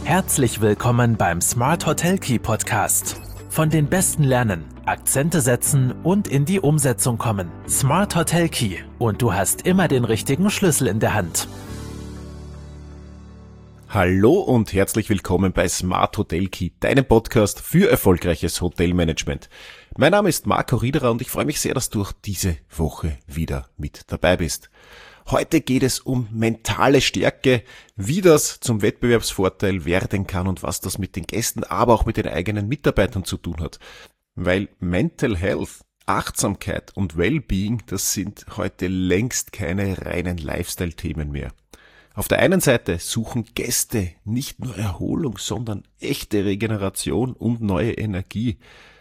Herzlich willkommen beim Smart Hotel Key Podcast. Von den Besten lernen, Akzente setzen und in die Umsetzung kommen. Smart Hotel Key und du hast immer den richtigen Schlüssel in der Hand. Hallo und herzlich willkommen bei Smart Hotel Key, deinem Podcast für erfolgreiches Hotelmanagement. Mein Name ist Marco Riederer und ich freue mich sehr, dass du auch diese Woche wieder mit dabei bist. Heute geht es um mentale Stärke, wie das zum Wettbewerbsvorteil werden kann und was das mit den Gästen, aber auch mit den eigenen Mitarbeitern zu tun hat. Weil Mental Health, Achtsamkeit und Wellbeing, das sind heute längst keine reinen Lifestyle-Themen mehr. Auf der einen Seite suchen Gäste nicht nur Erholung, sondern echte Regeneration und neue Energie.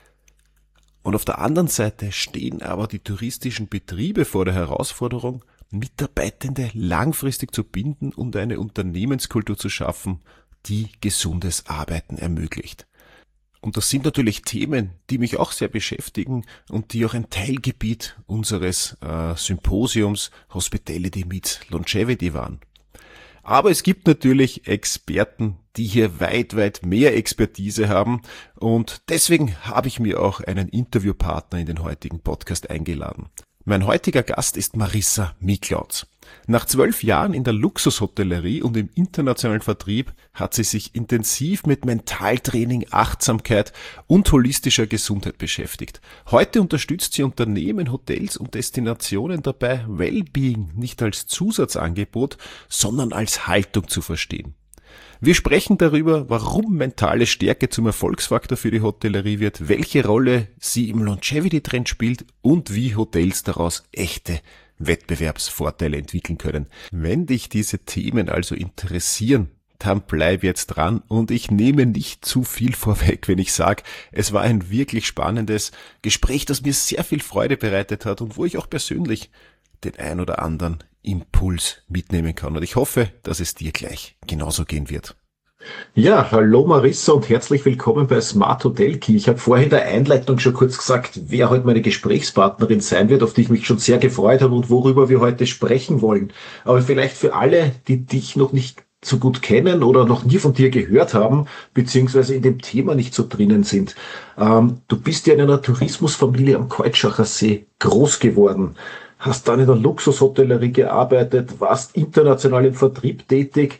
Und auf der anderen Seite stehen aber die touristischen Betriebe vor der Herausforderung, Mitarbeitende langfristig zu binden und eine Unternehmenskultur zu schaffen, die gesundes Arbeiten ermöglicht. Und das sind natürlich Themen, die mich auch sehr beschäftigen und die auch ein Teilgebiet unseres Symposiums Hospitality meets Longevity waren. Aber es gibt natürlich Experten, die hier weit mehr Expertise haben und deswegen habe ich mir auch einen Interviewpartner in den heutigen Podcast eingeladen. Mein heutiger Gast ist Marissa Miklautz. Nach 12 Jahren in der Luxushotellerie und im internationalen Vertrieb hat sie sich intensiv mit Mentaltraining, Achtsamkeit und holistischer Gesundheit beschäftigt. Heute unterstützt sie Unternehmen, Hotels und Destinationen dabei, Wellbeing nicht als Zusatzangebot, sondern als Haltung zu verstehen. Wir sprechen darüber, warum mentale Stärke zum Erfolgsfaktor für die Hotellerie wird, welche Rolle sie im Longevity-Trend spielt und wie Hotels daraus echte Wettbewerbsvorteile entwickeln können. Wenn dich diese Themen also interessieren, dann bleib jetzt dran und ich nehme nicht zu viel vorweg, wenn ich sage, es war ein wirklich spannendes Gespräch, das mir sehr viel Freude bereitet hat und wo ich auch persönlich den ein oder anderen Impuls mitnehmen kann. Und ich hoffe, dass es dir gleich genauso gehen wird. Ja, hallo Marissa und herzlich willkommen bei Smart Hotel Key. Ich habe vorhin in der Einleitung schon kurz gesagt, wer heute meine Gesprächspartnerin sein wird, auf die ich mich schon sehr gefreut habe und worüber wir heute sprechen wollen. Aber vielleicht für alle, die dich noch nicht so gut kennen oder noch nie von dir gehört haben, beziehungsweise in dem Thema nicht so drinnen sind. Du bist ja in einer Tourismusfamilie am Keutschachar See groß geworden. Hast dann in der Luxushotellerie gearbeitet, warst international im Vertrieb tätig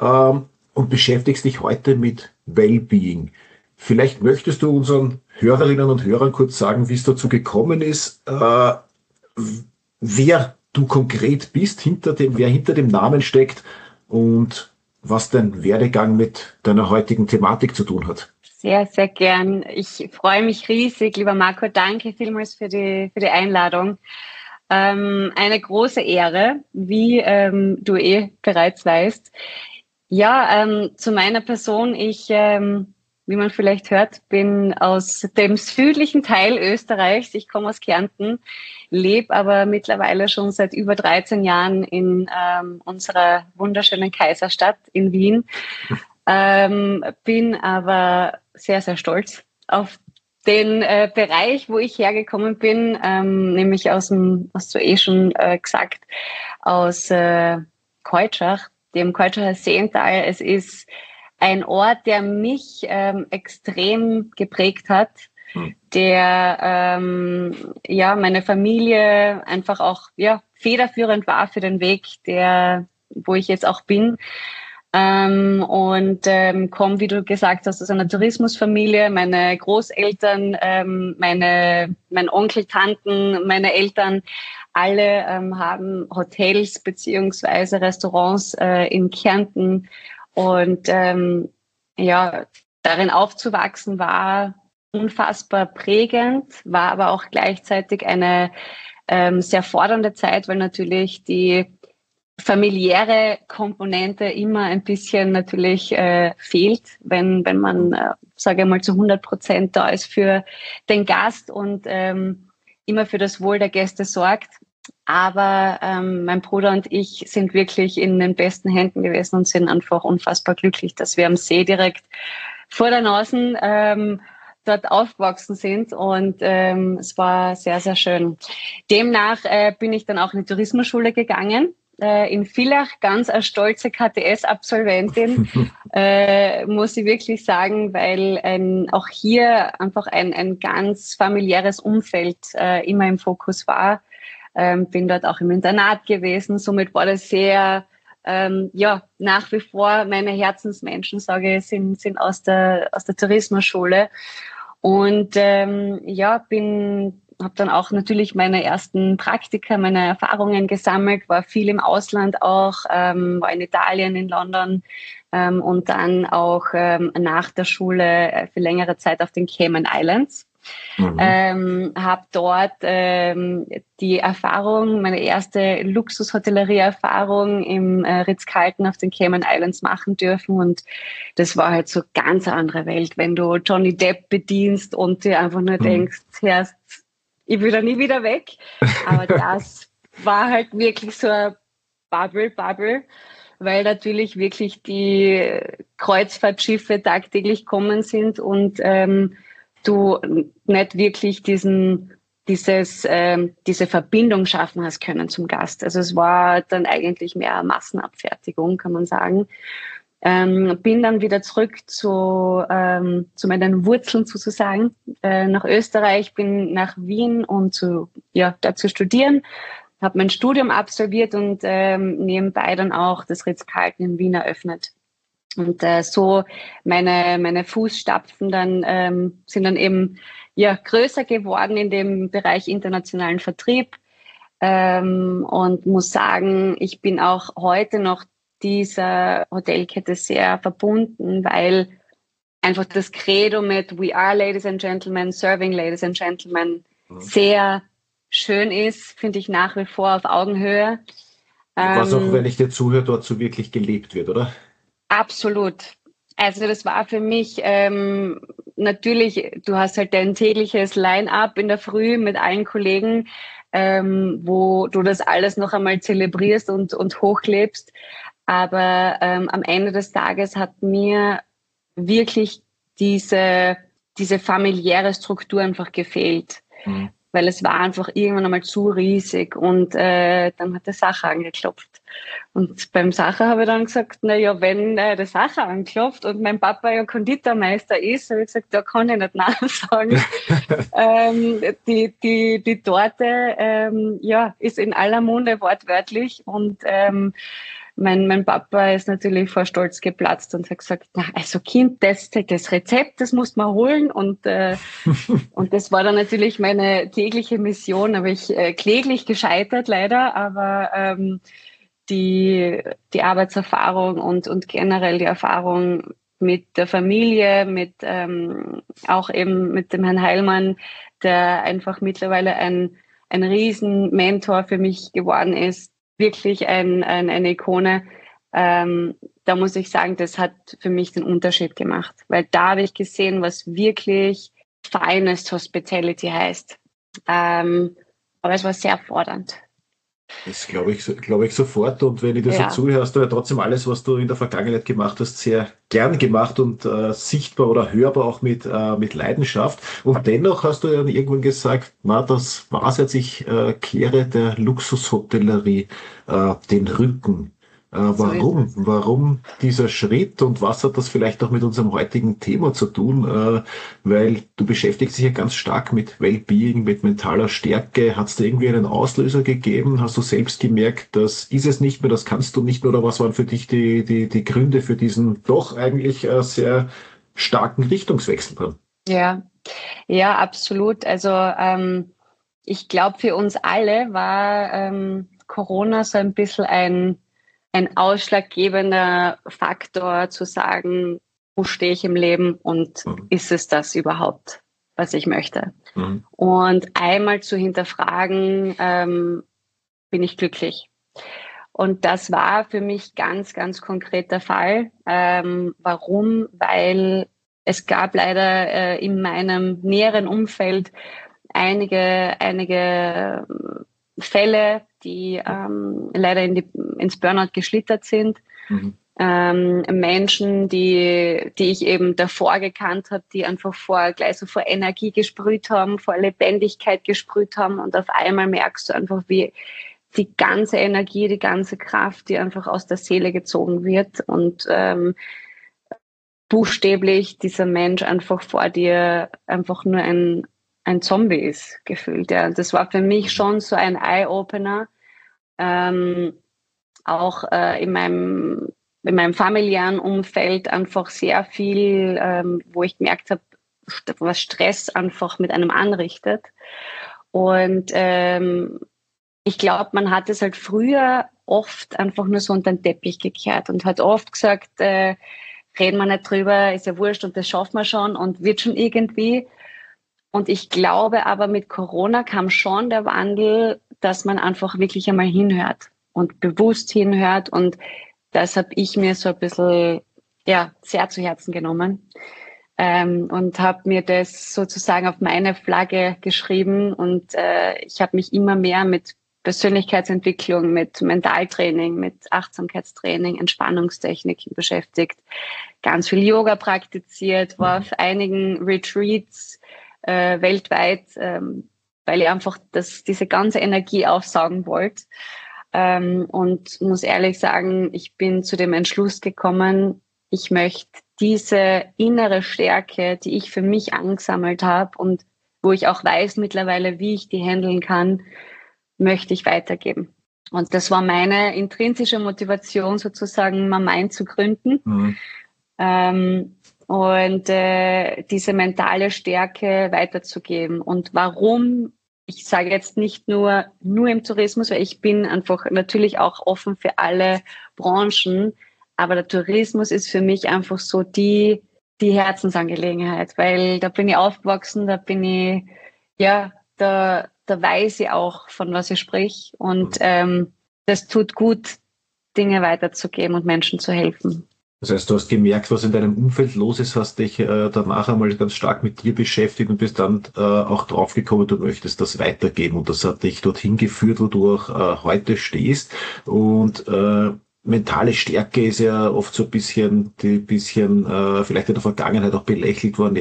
und beschäftigst dich heute mit Wellbeing. Vielleicht möchtest du unseren Hörerinnen und Hörern kurz sagen, wie es dazu gekommen ist, wer du konkret bist, wer hinter dem Namen steckt und was dein Werdegang mit deiner heutigen Thematik zu tun hat. Sehr, sehr gern. Ich freue mich riesig, lieber Marco. Danke vielmals für die Einladung. Eine große Ehre, wie du bereits weißt. Ja, zu meiner Person. Ich, wie man vielleicht hört, bin aus dem südlichen Teil Österreichs. Ich komme aus Kärnten, lebe aber mittlerweile schon seit über 13 Jahren in unserer wunderschönen Kaiserstadt in Wien. Bin aber sehr, sehr stolz auf den Bereich, wo ich hergekommen bin, nämlich hast du schon gesagt, aus Keutschach, dem Keutschachar Seental. Es ist ein Ort, der mich extrem geprägt hat, der meine Familie einfach auch federführend war für den Weg, wo ich jetzt auch bin. Komme, wie du gesagt hast, aus einer Tourismusfamilie. Meine Großeltern, mein Onkel, Tanten, meine Eltern, alle haben Hotels beziehungsweise Restaurants in Kärnten. Und darin aufzuwachsen war unfassbar prägend, war aber auch gleichzeitig eine sehr fordernde Zeit, weil natürlich die familiäre Komponente immer ein bisschen natürlich fehlt, wenn man, sage ich mal, zu 100% da ist für den Gast und immer für das Wohl der Gäste sorgt. Aber mein Bruder und ich sind wirklich in den besten Händen gewesen und sind einfach unfassbar glücklich, dass wir am See direkt vor der Nase dort aufgewachsen sind und es war sehr, sehr schön. Demnach bin ich dann auch in die Tourismusschule gegangen in Villach, ganz eine stolze KTS-Absolventin, muss ich wirklich sagen, weil auch hier einfach ein ganz familiäres Umfeld immer im Fokus war. Bin dort auch im Internat gewesen, somit war das sehr, nach wie vor meine Herzensmenschen, sage ich, sind aus der Tourismusschule. Und habe dann auch natürlich meine ersten Praktika, meine Erfahrungen gesammelt, war viel im Ausland auch, war in Italien, in London und dann auch nach der Schule für längere Zeit auf den Cayman Islands. Habe dort die Erfahrung, meine erste Luxushotellerie-Erfahrung im Ritz-Carlton auf den Cayman Islands machen dürfen und das war halt so ganz eine andere Welt, wenn du Johnny Depp bedienst und dir einfach nur denkst, Herr, ich will da nie wieder weg, aber das war halt wirklich so ein Bubble, weil natürlich wirklich die Kreuzfahrtschiffe tagtäglich kommen sind und du nicht wirklich diese Verbindung schaffen hast können zum Gast. Also es war dann eigentlich mehr Massenabfertigung, kann man sagen. Bin dann wieder zurück zu meinen Wurzeln sozusagen, nach Österreich, bin nach Wien, um da zu studieren, habe mein Studium absolviert und nebenbei dann auch das Ritz-Carlton in Wien eröffnet. Und so meine Fußstapfen dann sind dann eben größer geworden in dem Bereich internationalen Vertrieb und muss sagen, ich bin auch heute noch dieser Hotelkette sehr verbunden, weil einfach das Credo mit We are Ladies and Gentlemen, Serving Ladies and Gentlemen sehr schön ist, finde ich nach wie vor auf Augenhöhe. Was auch, wenn ich dir zuhöre, dort so wirklich gelebt wird, oder? Absolut. Also das war für mich natürlich, du hast halt dein tägliches Line-up in der Früh mit allen Kollegen, wo du das alles noch einmal zelebrierst und hochlebst. Aber am Ende des Tages hat mir wirklich diese familiäre Struktur einfach gefehlt. Weil es war einfach irgendwann einmal zu riesig und dann hat der Sacher angeklopft. Und beim Sacher habe ich dann gesagt, wenn der Sacher anklopft und mein Papa ja Konditormeister ist, habe ich gesagt, da kann ich nicht nein sagen. Die Torte ist in aller Munde wortwörtlich und mein Papa ist natürlich vor Stolz geplatzt und hat gesagt, also Kind, das Rezept, das musst man holen und das war dann natürlich meine tägliche Mission, aber ich kläglich gescheitert leider, aber die Arbeitserfahrung und generell die Erfahrung mit der Familie, auch eben mit dem Herrn Heilmann, der einfach mittlerweile ein riesen Mentor für mich geworden ist, wirklich eine Ikone. Da muss ich sagen, das hat für mich den Unterschied gemacht, weil da habe ich gesehen, was wirklich Finest Hospitality heißt. Aber es war sehr fordernd. Das glaube ich sofort. Und wenn ich dir so zuhöre, hast du ja trotzdem alles, was du in der Vergangenheit gemacht hast, sehr gern gemacht und sichtbar oder hörbar auch mit Leidenschaft. Und dennoch hast du ja irgendwann gesagt, das war's jetzt, ich kehre der Luxushotellerie den Rücken. Warum? Warum dieser Schritt und was hat das vielleicht auch mit unserem heutigen Thema zu tun? Weil du beschäftigst dich ja ganz stark mit Wellbeing, mit mentaler Stärke. Hat es da irgendwie einen Auslöser gegeben? Hast du selbst gemerkt, das ist es nicht mehr, das kannst du nicht mehr? Oder was waren für dich die Gründe für diesen doch eigentlich sehr starken Richtungswechsel dann? Ja, absolut. Also ich glaube, für uns alle war Corona so ein bisschen ein ausschlaggebender Faktor zu sagen, wo stehe ich im Leben und ist es das überhaupt, was ich möchte? Und einmal zu hinterfragen, bin ich glücklich? Und das war für mich ganz, ganz konkret der Fall. Warum? Weil es gab leider in meinem näheren Umfeld einige Fälle, die leider ins Burnout geschlittert sind. Menschen, die ich eben davor gekannt habe, die einfach gleich so vor Energie gesprüht haben, vor Lebendigkeit gesprüht haben und auf einmal merkst du einfach, wie die ganze Energie, die ganze Kraft, die einfach aus der Seele gezogen wird und buchstäblich dieser Mensch einfach vor dir einfach nur ein Zombie ist, gefühlt. Ja. Das war für mich schon so ein Eye-Opener, auch in meinem familiären Umfeld einfach sehr viel, wo ich gemerkt habe, was Stress einfach mit einem anrichtet. Und ich glaube, man hat es halt früher oft einfach nur so unter den Teppich gekehrt und hat oft gesagt, reden wir nicht drüber, ist ja wurscht und das schaffen wir schon und wird schon irgendwie. Und ich glaube aber, mit Corona kam schon der Wandel, dass man einfach wirklich einmal hinhört und bewusst hinhört. Und das habe ich mir so ein bisschen sehr zu Herzen genommen und habe mir das sozusagen auf meine Flagge geschrieben. Und ich habe mich immer mehr mit Persönlichkeitsentwicklung, mit Mentaltraining, mit Achtsamkeitstraining, Entspannungstechniken beschäftigt, ganz viel Yoga praktiziert, war auf einigen Retreats weltweit, weil ich einfach diese ganze Energie aufsaugen wollte. Und muss ehrlich sagen, ich bin zu dem Entschluss gekommen, ich möchte diese innere Stärke, die ich für mich angesammelt habe und wo ich auch weiß mittlerweile, wie ich die handeln kann, möchte ich weitergeben. Und das war meine intrinsische Motivation, sozusagen Mamind zu gründen. Und diese mentale Stärke weiterzugeben. Und warum? Ich sage jetzt nicht nur im Tourismus, weil ich bin einfach natürlich auch offen für alle Branchen, aber der Tourismus ist für mich einfach so die Herzensangelegenheit, weil da bin ich aufgewachsen, da bin ich, da weiß ich auch, von was ich sprich. Und das tut gut, Dinge weiterzugeben und Menschen zu helfen. Das heißt, du hast gemerkt, was in deinem Umfeld los ist, hast dich danach einmal ganz stark mit dir beschäftigt und bist dann auch draufgekommen, du möchtest das weitergeben. Und das hat dich dorthin geführt, wo du auch heute stehst. Und mentale Stärke ist ja oft so ein bisschen vielleicht in der Vergangenheit auch belächelt worden.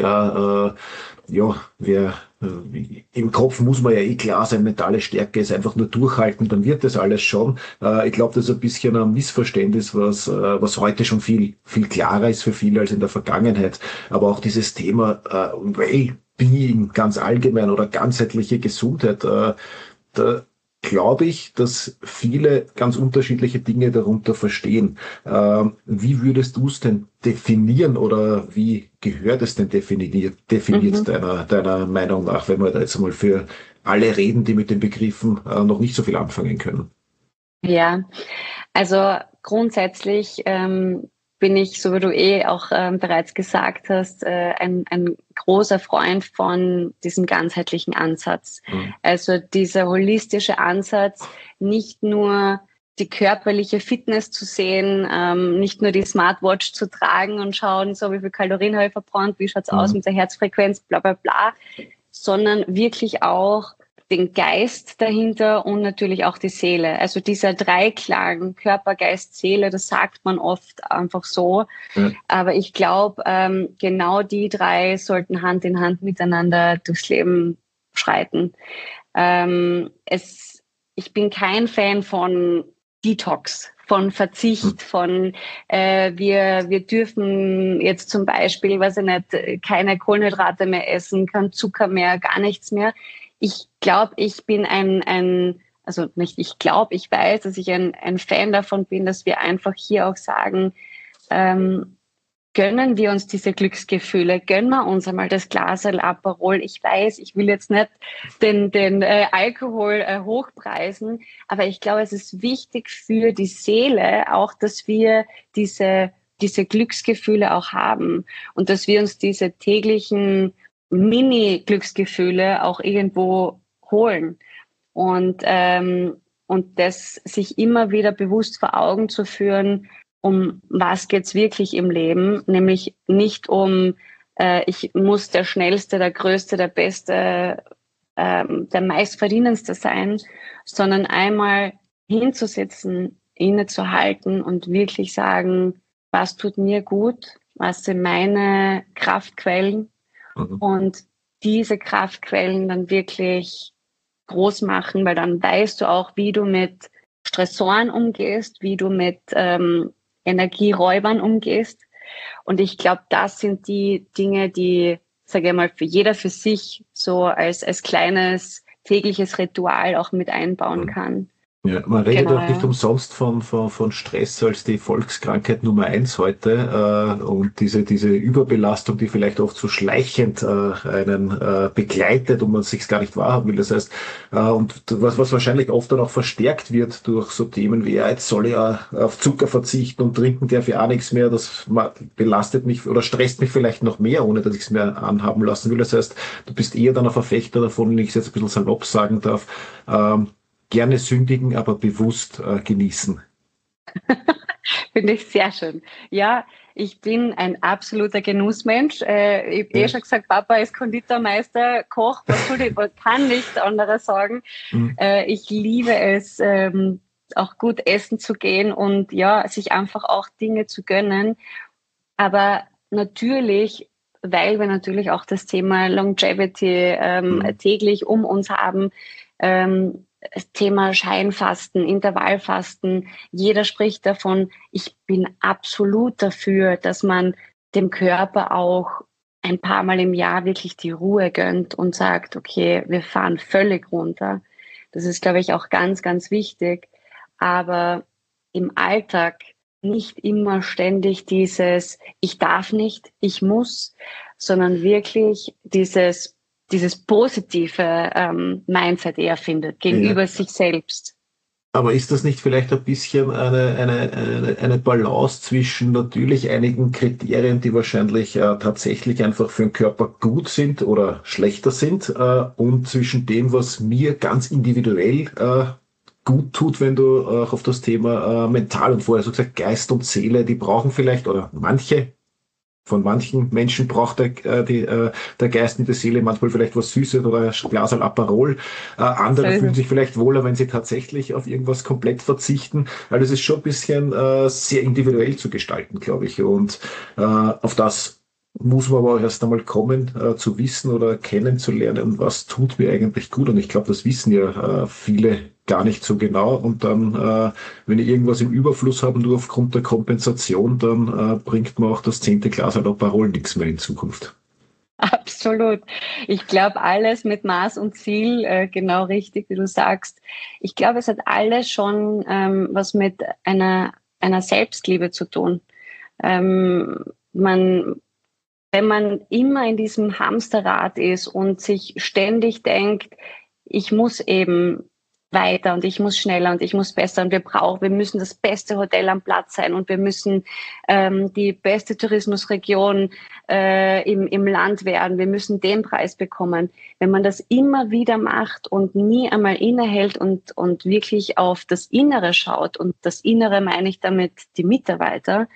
Im Kopf muss man ja klar sein, mentale Stärke ist einfach nur durchhalten, dann wird das alles schon. Ich glaube, das ist ein bisschen ein Missverständnis, was heute schon viel, viel klarer ist für viele als in der Vergangenheit. Aber auch dieses Thema Wellbeing ganz allgemein oder ganzheitliche Gesundheit, da glaube ich, dass viele ganz unterschiedliche Dinge darunter verstehen. Wie würdest du es denn definieren oder wie gehört es denn definiert deiner Meinung nach, wenn wir da jetzt mal für alle reden, die mit den Begriffen noch nicht so viel anfangen können? Ja, also grundsätzlich bin ich, so wie du auch bereits gesagt hast, ein großer Freund von diesem ganzheitlichen Ansatz. Also dieser holistische Ansatz, nicht nur die körperliche Fitness zu sehen, nicht nur die Smartwatch zu tragen und schauen, so wie viel Kalorien habe ich verbrannt, wie schaut's aus mit der Herzfrequenz, bla bla bla, sondern wirklich auch den Geist dahinter und natürlich auch die Seele. Also dieser Dreiklang, Körper, Geist, Seele, das sagt man oft einfach so. Ja. Aber ich glaube, genau die drei sollten Hand in Hand miteinander durchs Leben schreiten. Ich bin kein Fan von Detox, von Verzicht, von wir dürfen jetzt zum Beispiel, weiß ich nicht, keine Kohlenhydrate mehr essen, kein Zucker mehr, gar nichts mehr. Ich glaube, ich bin ich weiß, dass ich ein Fan davon bin, dass wir einfach hier auch sagen, gönnen wir uns diese Glücksgefühle, gönnen wir uns einmal das Glasl Aperol. Ich weiß, ich will jetzt nicht den Alkohol hochpreisen, aber ich glaube, es ist wichtig für die Seele auch, dass wir diese Glücksgefühle auch haben und dass wir uns diese täglichen Mini-Glücksgefühle auch irgendwo holen und das sich immer wieder bewusst vor Augen zu führen, um was geht's wirklich im Leben, nämlich nicht um ich muss der Schnellste, der Größte, der Beste, der Meistverdienendste sein, sondern einmal hinzusitzen, innezuhalten und wirklich sagen, was tut mir gut, was sind meine Kraftquellen, und diese Kraftquellen dann wirklich groß machen, weil dann weißt du auch, wie du mit Stressoren umgehst, wie du mit Energieräubern umgehst. Und ich glaube, das sind die Dinge, die, sage ich mal, für jeder für sich so als kleines tägliches Ritual auch mit einbauen kann. Ja, man redet Genau, auch nicht ja. umsonst von Stress als die Volkskrankheit Nummer eins heute und diese Überbelastung, die vielleicht oft so schleichend einen begleitet und man sich gar nicht wahrhaben will. Das heißt, und was wahrscheinlich oft dann auch verstärkt wird durch so Themen wie, ja, jetzt soll ich ja auf Zucker verzichten und trinken darf ja auch nichts mehr, das belastet mich oder stresst mich vielleicht noch mehr, ohne dass ich es mehr anhaben lassen will. Das heißt, du bist eher dann ein Verfechter davon, wenn ich es jetzt ein bisschen salopp sagen darf, gerne sündigen, aber bewusst genießen. Finde ich sehr schön. Ja, ich bin ein absoluter Genussmensch. Ich habe schon gesagt, Papa ist Konditormeister, Koch, was kann nichts anderes sagen. Mhm. Ich liebe es, auch gut essen zu gehen und ja, sich einfach auch Dinge zu gönnen. Aber natürlich, weil wir natürlich auch das Thema Longevity täglich um uns haben, das Thema Scheinfasten, Intervallfasten, jeder spricht davon. Ich bin absolut dafür, dass man dem Körper auch ein paar Mal im Jahr wirklich die Ruhe gönnt und sagt, okay, wir fahren völlig runter. Das ist, glaube ich, auch ganz, ganz wichtig. Aber im Alltag nicht immer ständig dieses ich darf nicht, ich muss, sondern wirklich dieses positive Mindset eher findet Ja. gegenüber sich selbst. Aber ist das nicht vielleicht ein bisschen eine Balance zwischen natürlich einigen Kriterien, die wahrscheinlich tatsächlich einfach für den Körper gut sind oder schlechter sind, und zwischen dem, was mir ganz individuell gut tut, wenn du auch auf das Thema mental und vorher so gesagt Geist und Seele, die brauchen vielleicht, oder von manchen Menschen braucht der Geist und die Seele manchmal vielleicht was Süßes oder ein Glas Aperol. So Andere ist fühlen es. sich vielleicht wohler, wenn sie tatsächlich auf irgendwas komplett verzichten. Also es ist schon ein bisschen sehr individuell zu gestalten, glaube ich. Und auf das muss man aber auch erst einmal kommen, zu wissen oder kennenzulernen, was tut mir eigentlich gut. Und ich glaube, das wissen ja viele gar nicht so genau. Und dann, wenn ich irgendwas im Überfluss habe, nur aufgrund der Kompensation, dann bringt mir auch das 10. Glas Aperol nichts mehr in Zukunft. Absolut. Ich glaube, alles mit Maß und Ziel, genau richtig, wie du sagst. Ich glaube, es hat alles schon was mit einer Selbstliebe zu tun. Ähm, man, wenn man immer in diesem Hamsterrad ist und sich ständig denkt, ich muss eben weiter und ich muss schneller und ich muss besser und wir müssen das beste Hotel am Platz sein und wir müssen die beste Tourismusregion im Land werden, wir müssen den Preis bekommen. Wenn man das immer wieder macht und nie einmal innehält und wirklich auf das Innere schaut, und das Innere meine ich damit die Mitarbeiter,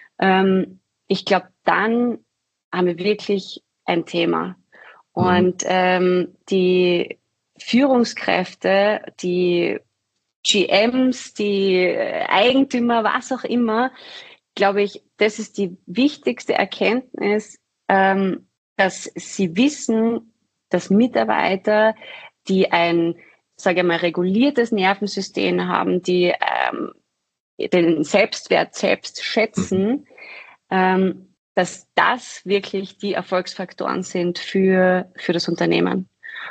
ich glaube, dann haben wir wirklich ein Thema. Mhm. Und die Führungskräfte, die GMs, die Eigentümer, was auch immer, glaube ich, das ist die wichtigste Erkenntnis, dass sie wissen, dass Mitarbeiter, die ein, sage ich mal, reguliertes Nervensystem haben, die den Selbstwert selbst Mhm. schätzen, dass das wirklich die Erfolgsfaktoren sind für das Unternehmen.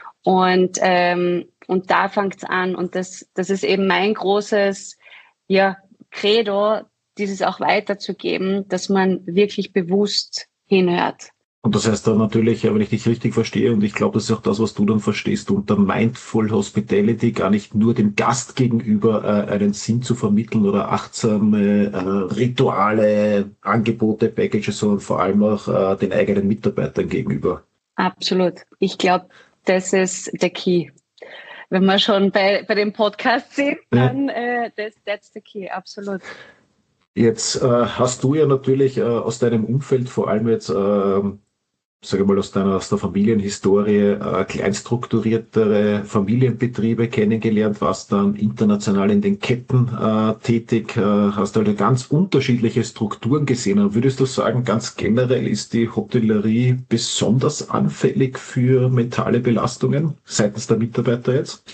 Und da fängt es an. Und das ist eben mein großes Credo, dieses auch weiterzugeben, dass man wirklich bewusst hinhört. Und das heißt dann natürlich, wenn ich dich richtig verstehe, und ich glaube, das ist auch das, was du dann verstehst, unter Mindful Hospitality gar nicht nur dem Gast gegenüber einen Sinn zu vermitteln oder achtsame Rituale, Angebote, Packages, sondern vor allem auch den eigenen Mitarbeitern gegenüber. Absolut. Ich glaube, das ist der Key. Wenn wir schon bei dem Podcast sind, Ja. dann that's the key, absolut. Jetzt hast du ja natürlich aus deinem Umfeld vor allem jetzt sage mal, aus der Familienhistorie, kleinstrukturiertere Familienbetriebe kennengelernt, warst dann international in den Ketten tätig, hast halt ganz unterschiedliche Strukturen gesehen. Und würdest du sagen, ganz generell ist die Hotellerie besonders anfällig für mentale Belastungen seitens der Mitarbeiter jetzt?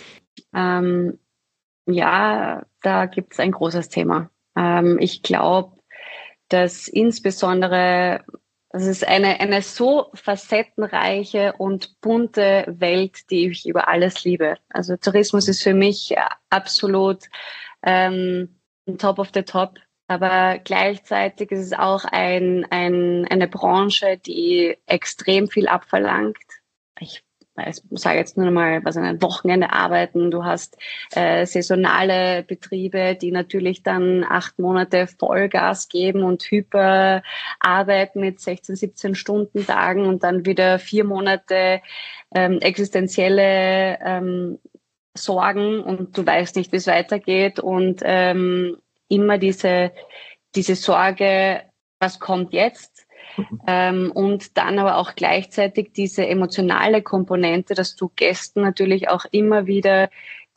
Ja, da gibt es ein großes Thema. Ich glaube, dass insbesondere, es ist eine so facettenreiche und bunte Welt, die ich über alles liebe. Also Tourismus ist für mich absolut top of the top. Aber gleichzeitig ist es auch eine Branche, die extrem viel abverlangt. Ich sage jetzt nur mal, ein Wochenende arbeiten. Du hast saisonale Betriebe, die natürlich dann 8 Monate Vollgas geben und hyper arbeiten mit 16, 17 Stunden Tagen und dann wieder 4 Monate existenzielle Sorgen und du weißt nicht, wie es weitergeht und immer diese Sorge, was kommt jetzt? Und dann aber auch gleichzeitig diese emotionale Komponente, dass du Gästen natürlich auch immer wieder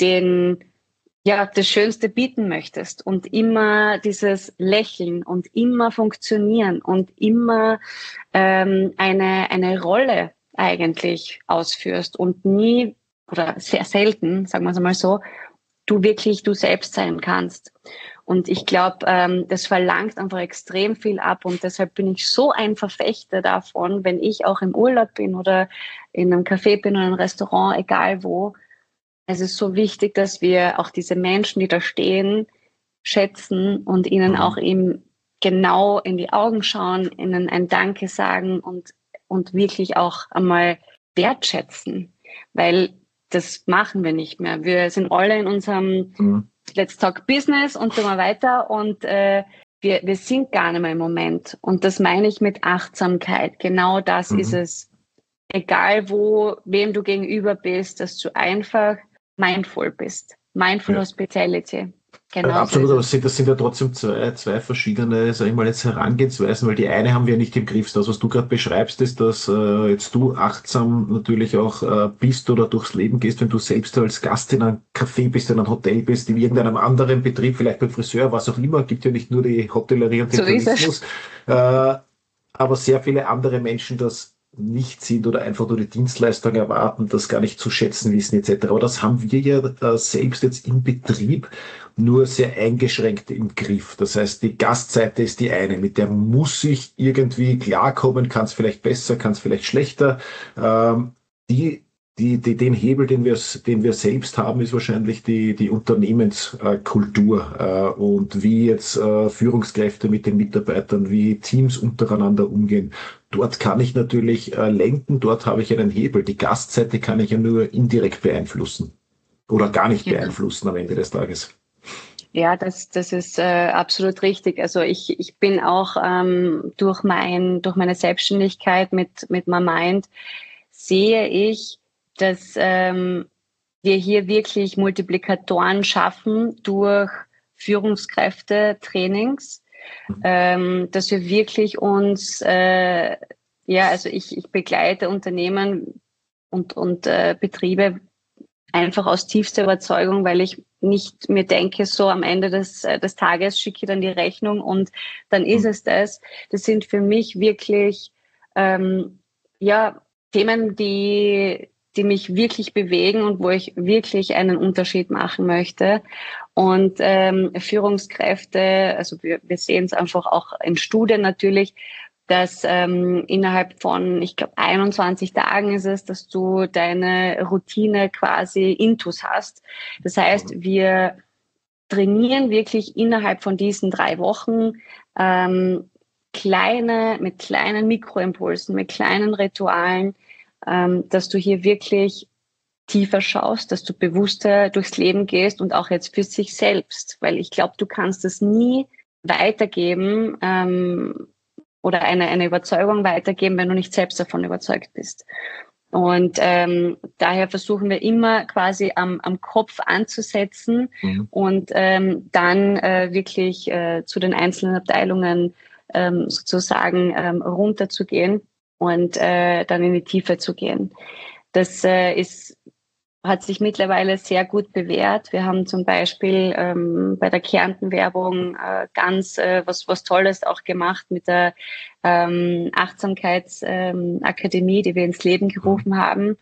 das Schönste bieten möchtest und immer dieses Lächeln und immer funktionieren und immer eine Rolle eigentlich ausführst und nie oder sehr selten, sagen wir es mal so, du wirklich du selbst sein kannst. Und ich glaube, das verlangt einfach extrem viel ab und deshalb bin ich so ein Verfechter davon, wenn ich auch im Urlaub bin oder in einem Café bin oder einem Restaurant, egal wo. Es ist so wichtig, dass wir auch diese Menschen, die da stehen, schätzen und ihnen auch eben genau in die Augen schauen, ihnen ein Danke sagen und wirklich auch einmal wertschätzen, weil das machen wir nicht mehr. Wir sind alle in unserem Let's talk Business und so mal weiter und wir sind gar nicht mehr im Moment. Und das meine ich mit Achtsamkeit. Genau das ist es. Egal wem du gegenüber bist, dass du einfach mindful bist. Mindful Hospitality. Genau absolut, so aber das sind ja trotzdem zwei verschiedene, sag ich mal, jetzt Herangehensweisen, weil die eine haben wir nicht im Griff. Das, was du gerade beschreibst, ist, dass jetzt du achtsam natürlich auch bist oder durchs Leben gehst, wenn du selbst als Gast in einem Café bist, in einem Hotel bist, in irgendeinem anderen Betrieb, vielleicht beim Friseur, was auch immer, gibt ja nicht nur die Hotellerie und den Tourismus, aber sehr viele andere Menschen das nicht sind oder einfach nur die Dienstleistung erwarten, das gar nicht zu schätzen wissen etc. Aber das haben wir ja selbst jetzt im Betrieb nur sehr eingeschränkt im Griff. Das heißt, die Gastseite ist die eine, mit der muss ich irgendwie klarkommen, kann es vielleicht besser, kann es vielleicht schlechter. Den Hebel, den wir selbst haben, ist wahrscheinlich die Unternehmenskultur und wie jetzt Führungskräfte mit den Mitarbeitern, wie Teams untereinander umgehen. Dort kann ich natürlich lenken, dort habe ich einen Hebel. Die Gastseite kann ich ja nur indirekt beeinflussen oder gar nicht beeinflussen am Ende des Tages. Ja, das ist absolut richtig. Also ich bin auch durch meine Selbstständigkeit mit My Mind sehe ich, dass wir hier wirklich Multiplikatoren schaffen durch Führungskräfte-Trainings, dass wir wirklich uns, also ich begleite Unternehmen und Betriebe einfach aus tiefster Überzeugung, weil ich nicht mir denke, so am Ende des Tages schicke ich dann die Rechnung und dann ist es das. Das sind für mich wirklich Themen, die mich wirklich bewegen und wo ich wirklich einen Unterschied machen möchte. Und Führungskräfte, also wir sehen es einfach auch in Studien natürlich, dass innerhalb von, ich glaube, 21 Tagen ist es, dass du deine Routine quasi intus hast. Das heißt, wir trainieren wirklich innerhalb von diesen 3 Wochen mit kleinen Mikroimpulsen, mit kleinen Ritualen, dass du hier wirklich tiefer schaust, dass du bewusster durchs Leben gehst und auch jetzt für sich selbst, weil ich glaube, du kannst es nie weitergeben oder eine Überzeugung weitergeben, wenn du nicht selbst davon überzeugt bist. Und daher versuchen wir immer quasi am Kopf anzusetzen und dann wirklich zu den einzelnen Abteilungen sozusagen runterzugehen und dann in die Tiefe zu gehen. Das hat sich mittlerweile sehr gut bewährt. Wir haben zum Beispiel bei der Kärnten-Werbung ganz was Tolles auch gemacht mit der Achtsamkeitsakademie, die wir ins Leben gerufen haben,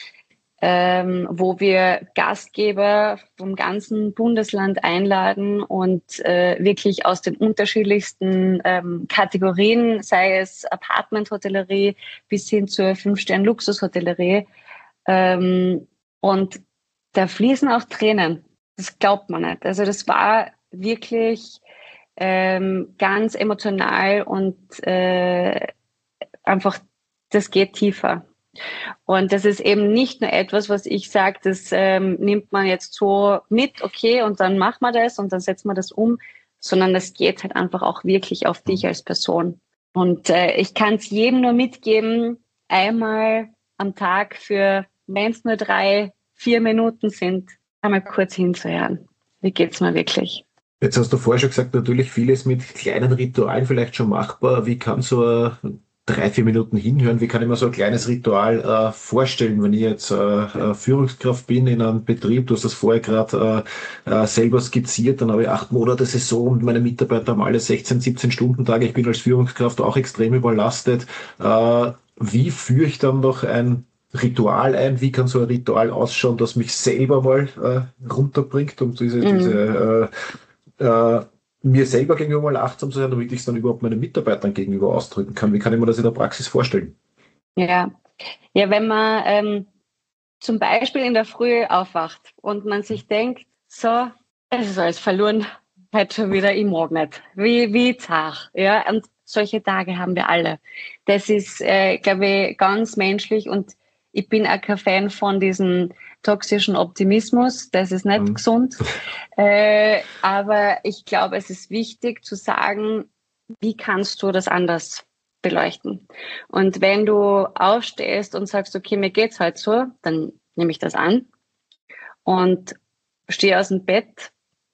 wo wir Gastgeber vom ganzen Bundesland einladen und wirklich aus den unterschiedlichsten Kategorien, sei es Apartment-Hotellerie bis hin zur 5-Stern-Luxus-Hotellerie, und da fließen auch Tränen. Das glaubt man nicht. Also das war wirklich ganz emotional und einfach, das geht tiefer. Und das ist eben nicht nur etwas, was ich sage, das nimmt man jetzt so mit, okay, und dann macht man das und dann setzt man das um, sondern das geht halt einfach auch wirklich auf dich als Person. Und ich kann es jedem nur mitgeben, einmal am Tag für, wenn es nur 3-4 Minuten sind, einmal kurz hinzuhören. Wie geht's mir wirklich? Jetzt hast du vorher schon gesagt, natürlich vieles mit kleinen Ritualen vielleicht schon machbar. Wie kann so 3-4 Minuten hinhören? Wie kann ich mir so ein kleines Ritual vorstellen, wenn ich jetzt Führungskraft bin in einem Betrieb? Du hast das vorher gerade selber skizziert. Dann habe ich 8 Monate Saison und meine Mitarbeiter haben alle 16-17 Stundentage. Ich bin als Führungskraft auch extrem überlastet. Wie führe ich dann noch ein Ritual ein? Wie kann so ein Ritual ausschauen, das mich selber mal runterbringt, um mir selber gegenüber mal achtsam zu sein, damit ich es dann überhaupt meinen Mitarbeitern gegenüber ausdrücken kann? Wie kann ich mir das in der Praxis vorstellen? Ja, wenn man zum Beispiel in der Früh aufwacht und man sich denkt, so, es ist alles verloren, heute schon wieder, ich mag nicht. Wie zart. Ja, und solche Tage haben wir alle. Das ist, glaube ich, ganz menschlich und ich bin auch kein Fan von diesem toxischen Optimismus. Das ist nicht gesund. Aber ich glaube, es ist wichtig zu sagen, wie kannst du das anders beleuchten? Und wenn du aufstehst und sagst, okay, mir geht's halt so, dann nehme ich das an und steige aus dem Bett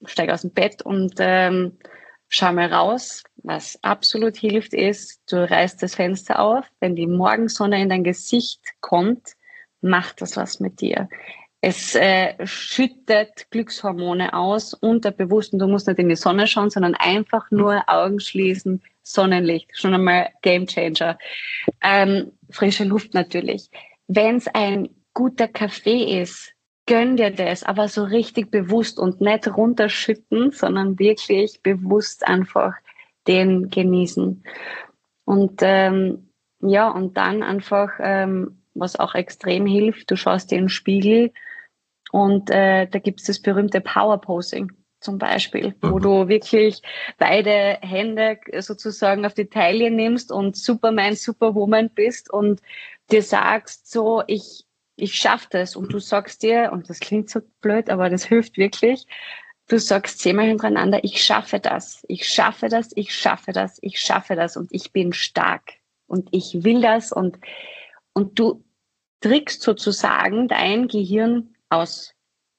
und schau mal raus. Was absolut hilft, ist, du reißt das Fenster auf. Wenn die Morgensonne in dein Gesicht kommt, macht das was mit dir. Es schüttet Glückshormone aus, unterbewusst. Und du musst nicht in die Sonne schauen, sondern einfach nur Augen schließen, Sonnenlicht. Schon einmal Gamechanger. Frische Luft natürlich. Wenn es ein guter Kaffee ist, gönn dir das, aber so richtig bewusst und nicht runterschütten, sondern wirklich bewusst einfach den genießen. Und und dann einfach, was auch extrem hilft, du schaust dir in den Spiegel und da gibt es das berühmte Power Posing zum Beispiel, wo du wirklich beide Hände sozusagen auf die Taille nimmst und Superman, Superwoman bist und dir sagst, so, ich schaffe das. Und du sagst dir, und das klingt so blöd, aber das hilft wirklich, du sagst 10-mal hintereinander, ich schaffe das, ich schaffe das, ich schaffe das, ich schaffe das und ich bin stark und ich will das und du trickst sozusagen dein Gehirn aus.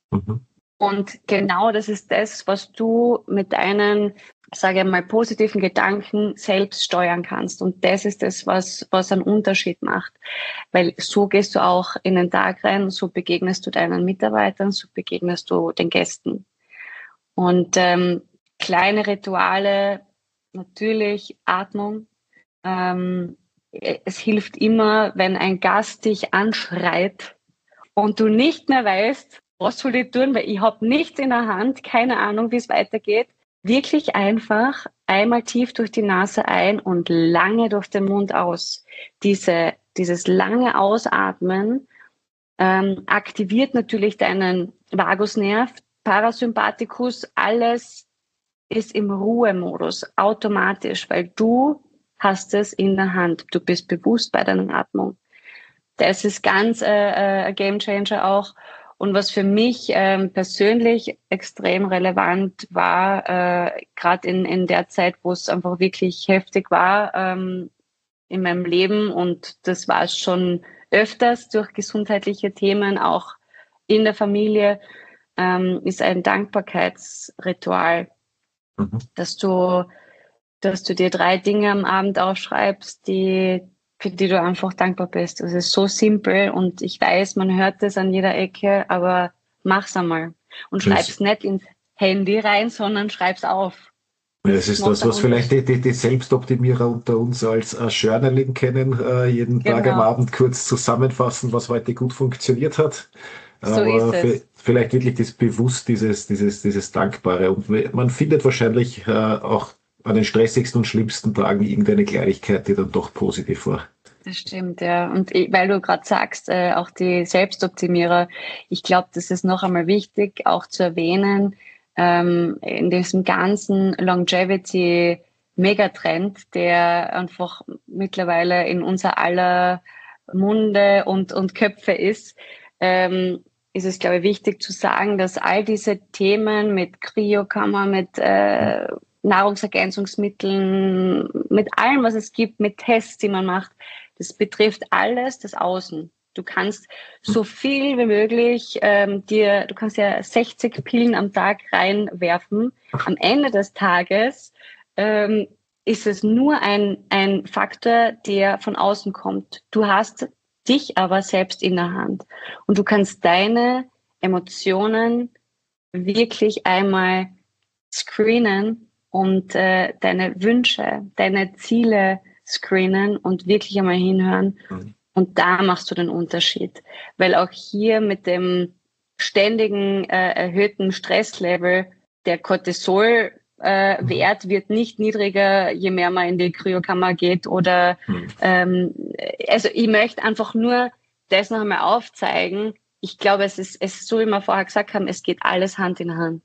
Und genau das ist das, was du mit deinen, sage ich mal, positiven Gedanken selbst steuern kannst. Und das ist das, was einen Unterschied macht. Weil so gehst du auch in den Tag rein, so begegnest du deinen Mitarbeitern, so begegnest du den Gästen. Und kleine Rituale, natürlich Atmung. Es hilft immer, wenn ein Gast dich anschreit und du nicht mehr weißt, was soll ich tun, weil ich habe nichts in der Hand, keine Ahnung, wie es weitergeht. Wirklich einfach einmal tief durch die Nase ein und lange durch den Mund aus. Dieses lange Ausatmen aktiviert natürlich deinen Vagusnerv, Parasympathikus, alles ist im Ruhemodus automatisch, weil du hast es in der Hand. Du bist bewusst bei deiner Atmung. Das ist ganz ein Gamechanger auch. Und was für mich persönlich extrem relevant war, gerade in der Zeit, wo es einfach wirklich heftig war in meinem Leben, und das war es schon öfters durch gesundheitliche Themen, auch in der Familie, ist ein Dankbarkeitsritual, dass du dir 3 Dinge am Abend aufschreibst, die für die du einfach dankbar bist. Es ist so simpel und ich weiß, man hört das an jeder Ecke, aber mach's einmal. Und schreib's nicht ins Handy rein, sondern schreib's auf. Es ist das, was vielleicht die Selbstoptimierer unter uns als Journaling kennen, jeden Tag am Genau, Abend kurz zusammenfassen, was heute gut funktioniert hat. so ist Aber es. vielleicht wirklich das bewusst, dieses Dankbare. Und man findet wahrscheinlich auch an den stressigsten und schlimmsten Tagen irgendeine Kleinigkeit, die dann doch positiv war. Das stimmt, ja. Und weil du gerade sagst, auch die Selbstoptimierer, ich glaube, das ist noch einmal wichtig, auch zu erwähnen, in diesem ganzen Longevity-Megatrend, der einfach mittlerweile in unser aller Munde und Köpfe ist, ist es, glaube ich, wichtig zu sagen, dass all diese Themen mit Kryokammer, mit Nahrungsergänzungsmitteln, mit allem, was es gibt, mit Tests, die man macht, das betrifft alles das Außen. Du kannst so viel wie möglich du kannst ja 60 Pillen am Tag reinwerfen. Am Ende des Tages ist es nur ein Faktor, der von außen kommt. Du hast dich aber selbst in der Hand und du kannst deine Emotionen wirklich einmal screenen und deine Wünsche, deine Ziele screenen und wirklich einmal hinhören. Und da machst du den Unterschied. Weil auch hier mit dem ständigen erhöhten Stresslevel, der Cortisol-Wert wird nicht niedriger, je mehr man in die Kryokammer geht. Oder also ich möchte einfach nur das noch einmal aufzeigen. Ich glaube, es ist so, wie wir vorher gesagt haben, es geht alles Hand in Hand.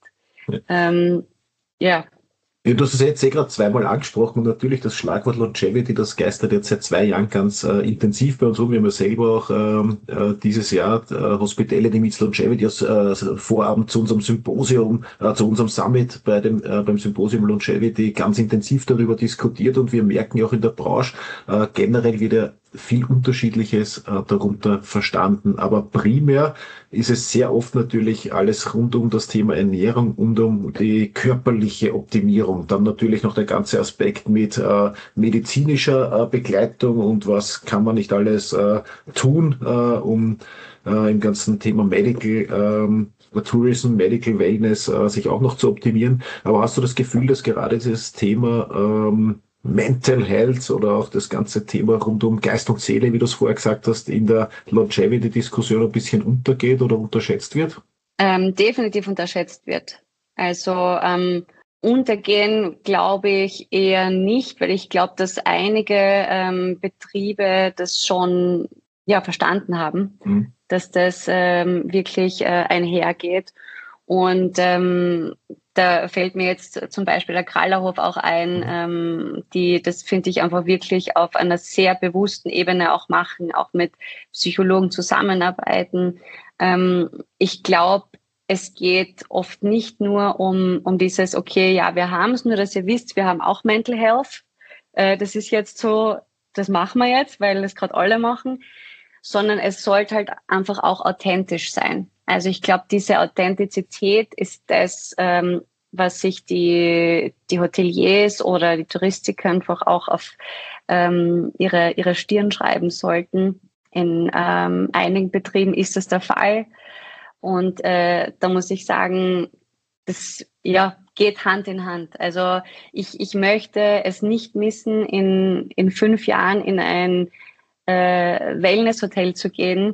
Ja. Ja, du hast es jetzt gerade zweimal angesprochen und natürlich das Schlagwort Longevity, das geistert jetzt seit 2 Jahren ganz intensiv bei uns um. Wir haben ja selber auch dieses Jahr Hospitality meets Longevity als Vorabend zu unserem Symposium, zu unserem Summit beim Symposium Longevity ganz intensiv darüber diskutiert und wir merken ja auch in der Branche generell wieder viel Unterschiedliches darunter verstanden. Aber primär ist es sehr oft natürlich alles rund um das Thema Ernährung und um die körperliche Optimierung. Dann natürlich noch der ganze Aspekt mit medizinischer Begleitung und was kann man nicht alles tun, um im ganzen Thema Medical Tourism, Medical Wellness sich auch noch zu optimieren. Aber hast du das Gefühl, dass gerade dieses Thema Mental Health oder auch das ganze Thema rund um Geist und Seele, wie du es vorher gesagt hast, in der Longevity-Diskussion ein bisschen untergeht oder unterschätzt wird? Definitiv unterschätzt wird. Also untergehen glaube ich eher nicht, weil ich glaube, dass einige Betriebe das schon verstanden haben, dass das wirklich einhergeht. Und da fällt mir jetzt zum Beispiel der Krallerhof auch ein, die das finde ich einfach wirklich auf einer sehr bewussten Ebene auch machen, auch mit Psychologen zusammenarbeiten. Ich glaube, es geht oft nicht nur um dieses, okay, ja, wir haben es, nur dass ihr wisst, wir haben auch Mental Health. Das ist jetzt so, das machen wir jetzt, weil das gerade alle machen, sondern es sollte halt einfach auch authentisch sein. Also ich glaube, diese Authentizität ist das, was sich die Hoteliers oder die Touristiker einfach auch auf ihre Stirn schreiben sollten. In einigen Betrieben ist das der Fall. Und da muss ich sagen, das geht Hand in Hand. Also ich möchte es nicht missen, in 5 Jahren in ein Wellness-Hotel zu gehen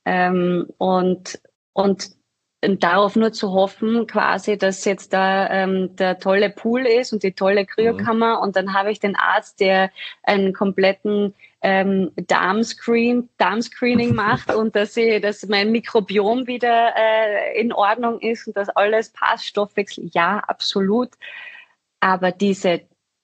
und darauf nur zu hoffen, quasi, dass jetzt da der tolle Pool ist und die tolle Kryokammer und dann habe ich den Arzt, der einen kompletten Darmscreening macht und dass mein Mikrobiom wieder in Ordnung ist und dass alles passt, Stoffwechsel, ja, absolut. Aber diese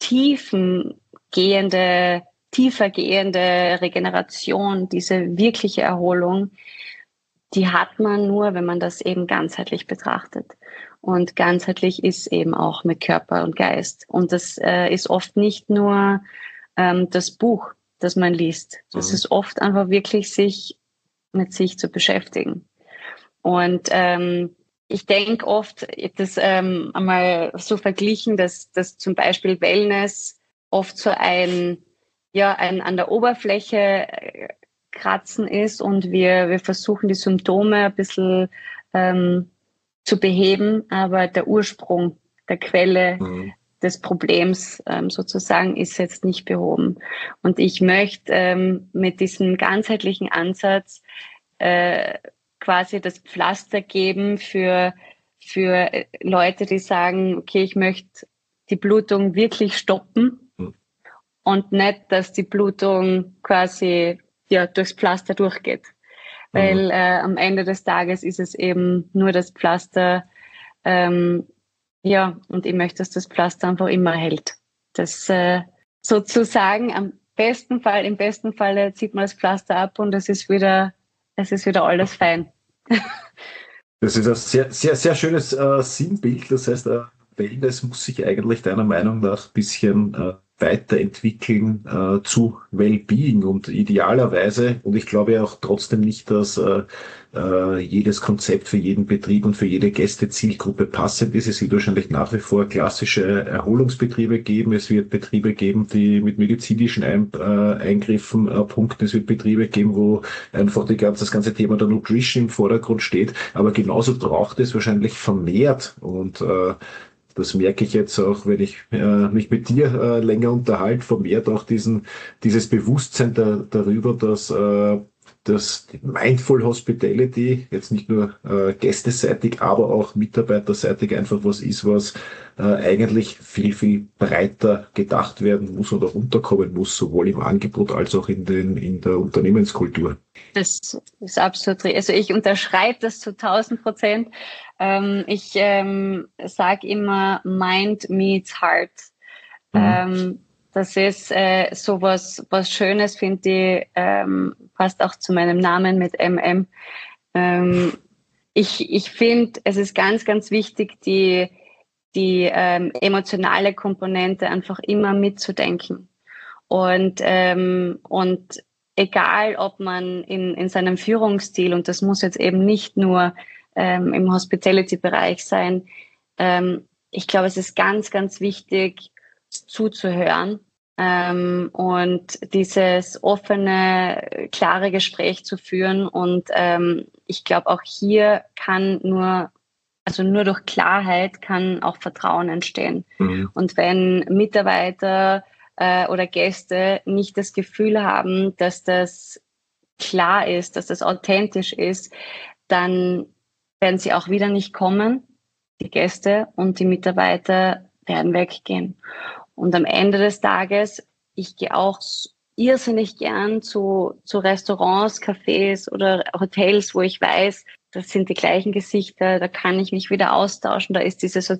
tiefer gehende Regeneration, diese wirkliche Erholung, die hat man nur, wenn man das eben ganzheitlich betrachtet. Und ganzheitlich ist eben auch mit Körper und Geist. Und das ist oft nicht nur das Buch, das man liest. Das ist oft einfach wirklich mit sich zu beschäftigen. Und ich denke oft, das einmal so verglichen, dass zum Beispiel Wellness oft so ein an der Oberfläche kratzen ist und wir versuchen die Symptome ein bisschen zu beheben, aber der Ursprung der Quelle des Problems sozusagen ist jetzt nicht behoben. Und ich möchte mit diesem ganzheitlichen Ansatz quasi das Pflaster geben für Leute, die sagen, okay, ich möchte die Blutung wirklich stoppen und nicht, dass die Blutung quasi durchs Pflaster durchgeht. Weil am Ende des Tages ist es eben nur das Pflaster, und ich möchte, dass das Pflaster einfach immer hält. Das sozusagen im besten Fall zieht man das Pflaster ab und es ist wieder alles fein. Das ist ein sehr, sehr, sehr schönes Sinnbild. Das heißt, Wellness muss sich eigentlich deiner Meinung nach ein bisschen weiterentwickeln zu Wellbeing und idealerweise, und ich glaube auch trotzdem nicht, dass jedes Konzept für jeden Betrieb und für jede Gästezielgruppe passend ist. Es wird wahrscheinlich nach wie vor klassische Erholungsbetriebe geben. Es wird Betriebe geben, die mit medizinischen Eingriffen punkten. Es wird Betriebe geben, wo einfach das ganze Thema der Nutrition im Vordergrund steht. Aber genauso braucht es wahrscheinlich vermehrt und das merke ich jetzt auch, wenn ich mich mit dir länger unterhalte, vermehrt auch dieses Bewusstsein darüber, dass das Mindful Hospitality jetzt nicht nur gästeseitig, aber auch mitarbeiterseitig einfach was ist, was eigentlich viel, viel breiter gedacht werden muss oder unterkommen muss, sowohl im Angebot als auch in der Unternehmenskultur. Das ist absolut richtig. Also ich unterschreibe das zu 1000%. Ich sage immer, Mind meets Heart. Das ist sowas was Schönes, finde ich, passt auch zu meinem Namen mit MM. Ich finde, es ist ganz, ganz wichtig, die emotionale Komponente einfach immer mitzudenken. Und egal, ob man in seinem Führungsstil, und das muss jetzt eben nicht nur im Hospitality-Bereich sein, ich glaube, es ist ganz, ganz wichtig, zuzuhören und dieses offene, klare Gespräch zu führen. Und ich glaube, auch hier kann nur durch Klarheit kann auch Vertrauen entstehen. Und wenn Mitarbeiter oder Gäste nicht das Gefühl haben, dass das klar ist, dass das authentisch ist, dann werden sie auch wieder nicht kommen, die Gäste, und die Mitarbeiter werden weggehen. Und am Ende des Tages, ich gehe auch irrsinnig gern zu Restaurants, Cafés oder Hotels, wo ich weiß, das sind die gleichen Gesichter, da kann ich mich wieder austauschen, da ist dieser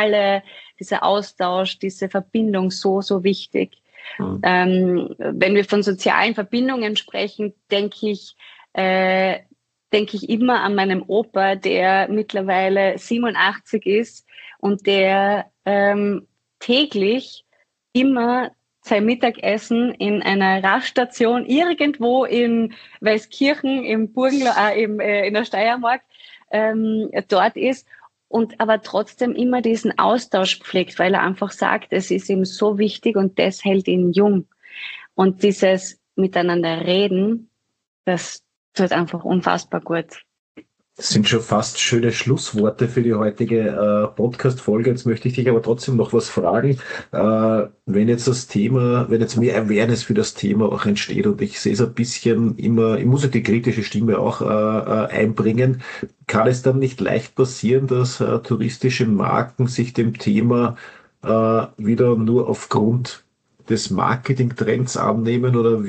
Austausch, diese Verbindung so, so wichtig. Wenn wir von sozialen Verbindungen sprechen, denke ich immer an meinen Opa, der mittlerweile 87 ist und der täglich immer sein Mittagessen in einer Raststation irgendwo in Weißkirchen, im Burgenland, in der Steiermark dort ist und aber trotzdem immer diesen Austausch pflegt, weil er einfach sagt, es ist ihm so wichtig und das hält ihn jung. Und dieses Miteinander reden, das tut einfach unfassbar gut. Das sind schon fast schöne Schlussworte für die heutige Podcast-Folge. Jetzt möchte ich dich aber trotzdem noch was fragen. Wenn jetzt mehr Awareness für das Thema auch entsteht und ich sehe es ein bisschen immer, ich muss ja die kritische Stimme auch einbringen, kann es dann nicht leicht passieren, dass touristische Marken sich dem Thema wieder nur aufgrund des Marketing-Trends annehmen oder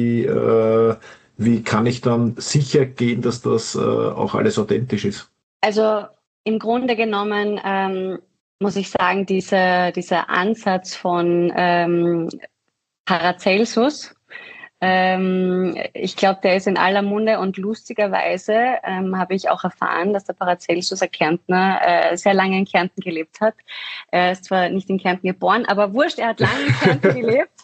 wie kann ich dann sicher gehen, dass das auch alles authentisch ist? Also im Grunde genommen muss ich sagen, dieser Ansatz von Paracelsus, ich glaube, der ist in aller Munde und lustigerweise habe ich auch erfahren, dass der Paracelsus, ein Kärntner, sehr lange in Kärnten gelebt hat. Er ist zwar nicht in Kärnten geboren, aber wurscht, er hat lange in Kärnten gelebt.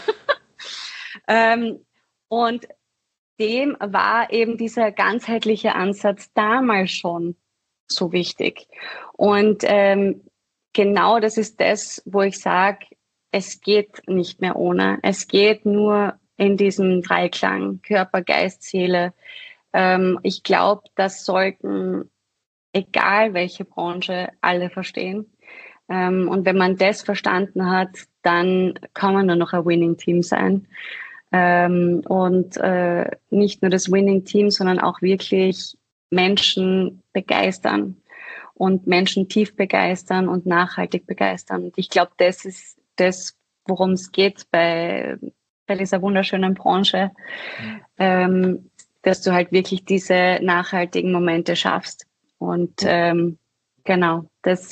Und dem war eben dieser ganzheitliche Ansatz damals schon so wichtig. Und genau das ist das, wo ich sage, es geht nicht mehr ohne. Es geht nur in diesem Dreiklang Körper, Geist, Seele. Ich glaube, das sollten, egal welche Branche, alle verstehen. Und wenn man das verstanden hat, dann kann man nur noch ein Winning Team sein. Und nicht nur das Winning Team, sondern auch wirklich Menschen begeistern und Menschen tief begeistern und nachhaltig begeistern. Und ich glaube, das ist das, worum es geht bei dieser wunderschönen Branche, dass du halt wirklich diese nachhaltigen Momente schaffst. Und genau, das...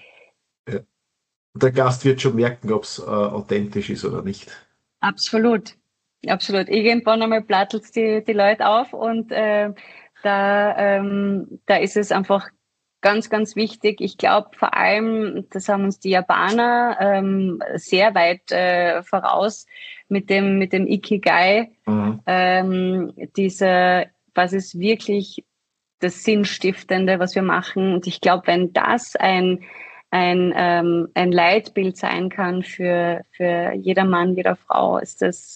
Der Gast wird schon merken, ob es authentisch ist oder nicht. Absolut, absolut. Irgendwann einmal plattelt es die Leute auf und da ist es einfach ganz, ganz wichtig. Ich glaube vor allem, das haben uns die Japaner sehr weit voraus mit dem Ikigai. Was ist wirklich das Sinnstiftende, was wir machen? Und ich glaube, wenn das ein Leitbild sein kann für jeder Mann, jeder Frau, ist das,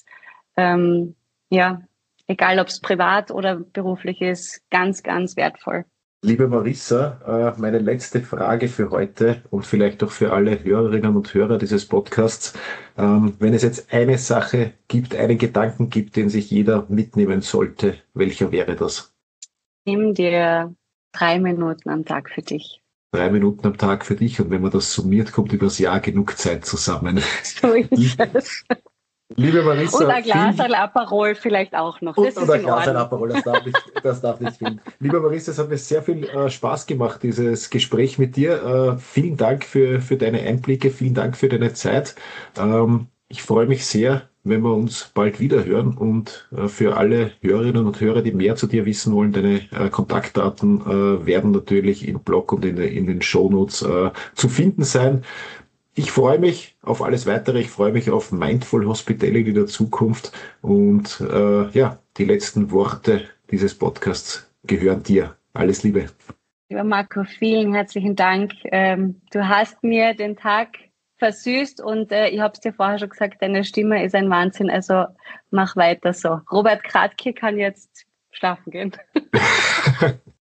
egal ob es privat oder beruflich ist, ganz, ganz wertvoll. Liebe Marissa, meine letzte Frage für heute und vielleicht auch für alle Hörerinnen und Hörer dieses Podcasts. Wenn es jetzt eine Sache gibt, einen Gedanken gibt, den sich jeder mitnehmen sollte, welcher wäre das? Nimm dir 3 Minuten am Tag für dich. 3 Minuten am Tag für dich, und wenn man das summiert, kommt übers Jahr genug Zeit zusammen. So ist es. Liebe Marissa. Und ein Glas Aperol vielleicht auch noch. Das ist ein in Ordnung. Aperol, das darf nicht fehlen. Liebe Marissa, es hat mir sehr viel Spaß gemacht, dieses Gespräch mit dir. Vielen Dank für deine Einblicke, vielen Dank für deine Zeit. Ich freue mich sehr, wenn wir uns bald wieder hören, und für alle Hörerinnen und Hörer, die mehr zu dir wissen wollen, deine Kontaktdaten werden natürlich im Blog und in den Shownotes zu finden sein. Ich freue mich auf alles Weitere. Ich freue mich auf Mindful Hospitality der Zukunft. Und die letzten Worte dieses Podcasts gehören dir. Alles Liebe. Lieber Marco, vielen herzlichen Dank. Du hast mir den tag versüßt, und ich habe es dir vorher schon gesagt, deine Stimme ist ein Wahnsinn. Also mach weiter so. Robert Kratke kann jetzt schlafen gehen.